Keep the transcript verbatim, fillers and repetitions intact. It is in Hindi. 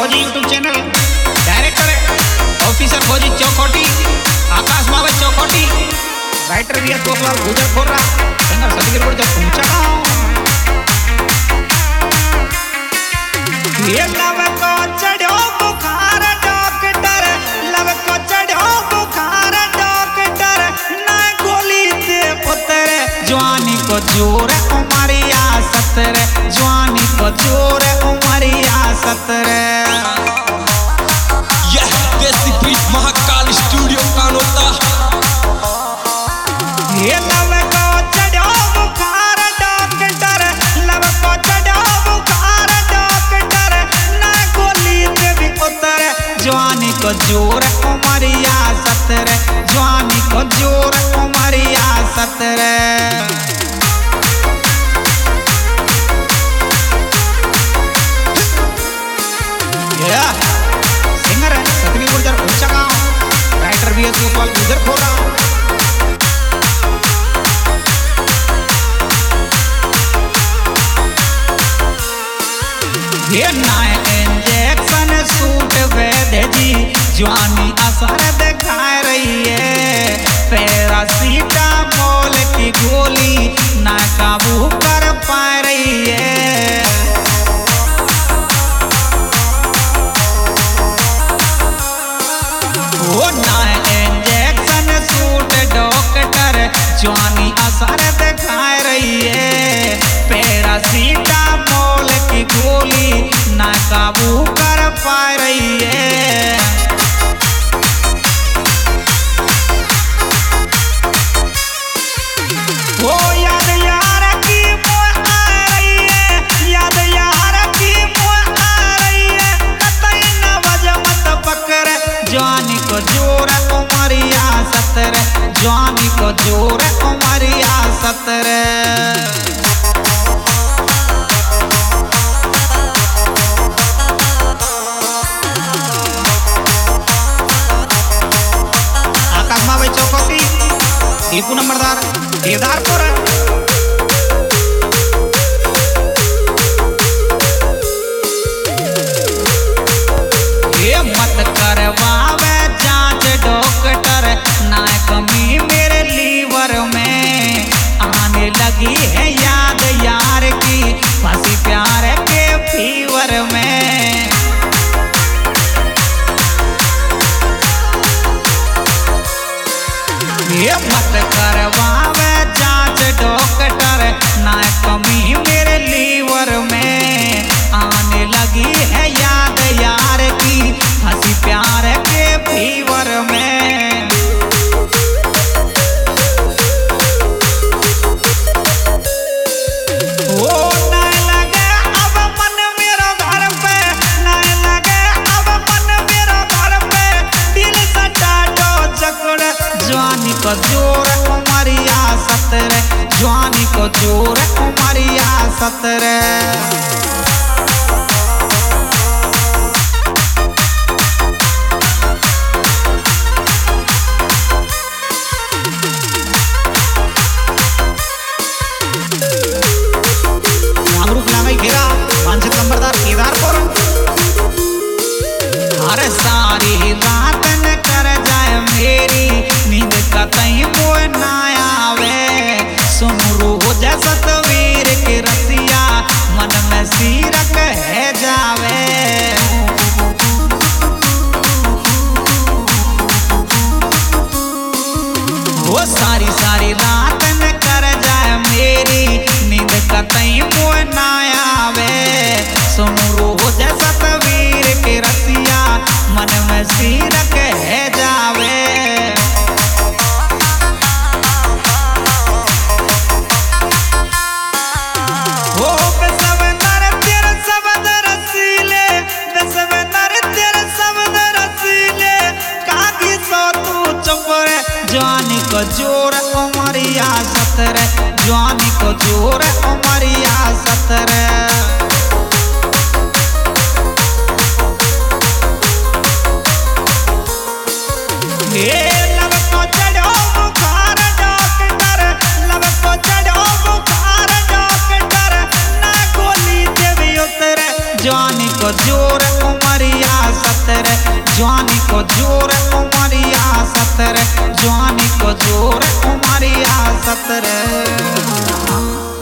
फौजी यूट्यूब चैनल, डायरेक्टर ऑफिसर फौजी चौकोटी, आकाश मावे चौकोटी, राइटर भी तोफलाल गुजर खोरा, सिंगर सतगीर गुर्जर पहुंचा ये लव को चढ़ो बुखार डॉक्टर, लव को चढ़ो बुखार डॉक्टर, ना गोली दे पुत्र जवानी को जोर उमरिया सतर, जवानी को जोर उमरिया सतर। यह देसी बीट महाकाल स्टूडियो कानोता। ये लव को चढ़ो बुखार डॉक्टर, लव को चढ़ो बुखार डॉक्टर, ना गोली दे भी उतर जवानी को जोर उमरिया सतर, जवानी को जोर उमरिया सतर। सिंगर है सतगीर गुर्जर पहुंचा गाँव, राइटर भी है तोफलाल गुजर खोरा। ये नाय इंजेक्शन सूट वैद्य जी जवानी असर दिखा रही है, पैरासीटामोल की गोली ना काबू कर पा रही है। वो नाय इंजेक्शन सूट डॉक्टर जवानी असर दिखा रही है, पैरासीटामोल की गोली ना काबू कर पा रही है। वो याद यार की मोह आ रही है, याद यार की मोह आ रही है, कतई न वजह मत पकड़ जवानी को जोर उमरिया सतर, जवानी को जोर उमरिया सतर। चौकोटी दीपू नंबरदार केदारपुर। ये मत करवावे जांच डॉक्टर, ना कमी मेरे लीवर में आने लगी है याद यार की, फंसी प्यार के फीवर में। ये मत करवावे जांच डॉक्टर, ना कमी मेरे लीवर में आने लगी है याद यार की, हंसी प्यार के फीवर में। वो ना लगे अब मन मेरा घर पे, ना लगे अब मन मेरा घर पे, दिल सटा दो जकड़ जवानी को जोर उमरिया सतर, जवानी को जोर उमरिया सतर। नामरूप लांगई घेरा मानसिक नंबरदार केदारपुर। अरे सारी रात न कर जाए मेरी नींद कतई मोह ना आवे, सुन रोज सतवीर के रसिया मन में सीरक है जावे। वो सारी सारी रात न कर जाए मेरी नींद कतई मोह ना आवे, सुन रोज सतवीर के रसिया मन में सीरक है जावे। हो बेसवंदर तेरे शब्द रसीले, बेसवंदर तेरे शब्द रसीले, कागी सो तू चुप रे जवानी को जोर उमरिया सतर, जवानी को जोर उमरिया सतर। ये लव को चढ़ो बुखार डॉक्टर, लव को चढ़ो बुखार डॉक्टर, ना गोली देवी उतर जवानी को जोर उमरिया जवानी को जोर उमरिया सतर जवानी को जोर उमरिया सतर।